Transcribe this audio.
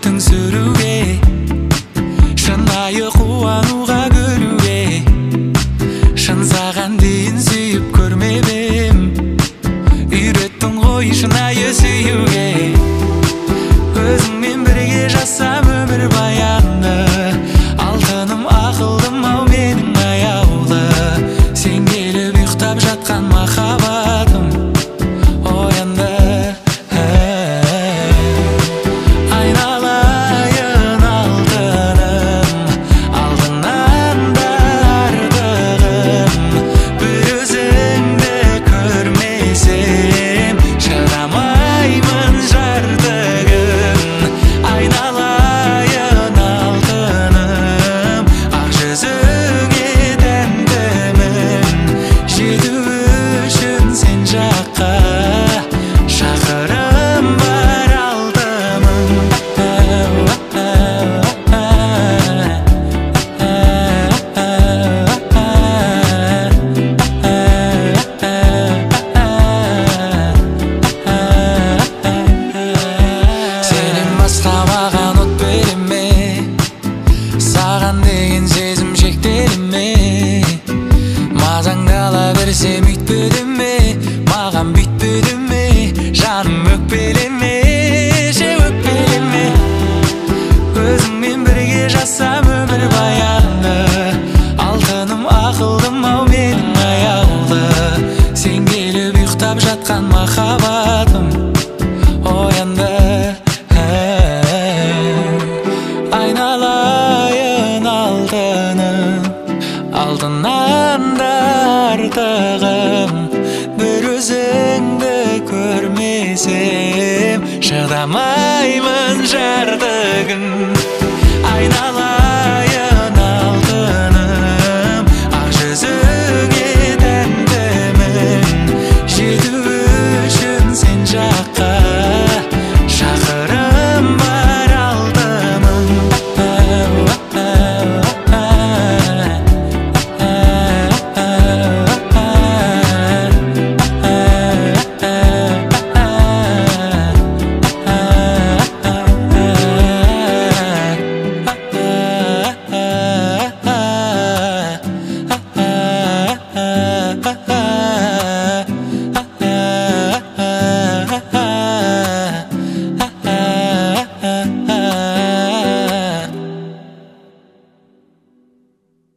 үйреттің сүрүүгө, шынайы кубанууга көрүүгө. Шын саган дейин сүйүп көрмебем, үйреттің ғой шынайы сүйүүгө. Өзіңмен бірге жасам өмір баянды, алтыным ақылдым ау менің аяулы. Сен келіп ұйықтап жатқан махаббатым оянды. Айналайын алтыным, алтыннан да артығым. Бір өзіңді көрмесем шыдамаймын жарты күн. Айналайын алтыным, ақ жүзіңе тәнтімін. Жету үшін сен жаққа шақырым бар алтымын. Сенен басқа маған от береме, саған деген сезім шектелеме. Мазаңдала берсем үйтпедіме, маған бүйтпедіме. Жаным өкпелеме, же өкпелеме. Өзіңмен бірге жасам өмір баянды, алтыным ақылдым ау менің аяулы. Сен келіп ұйықтап жатқан махаббатым оянды. Айналайын алтыным, алтыннан да артығым. Бір өзіңді көрмесем шыдамаймын жарты күн. Айналайын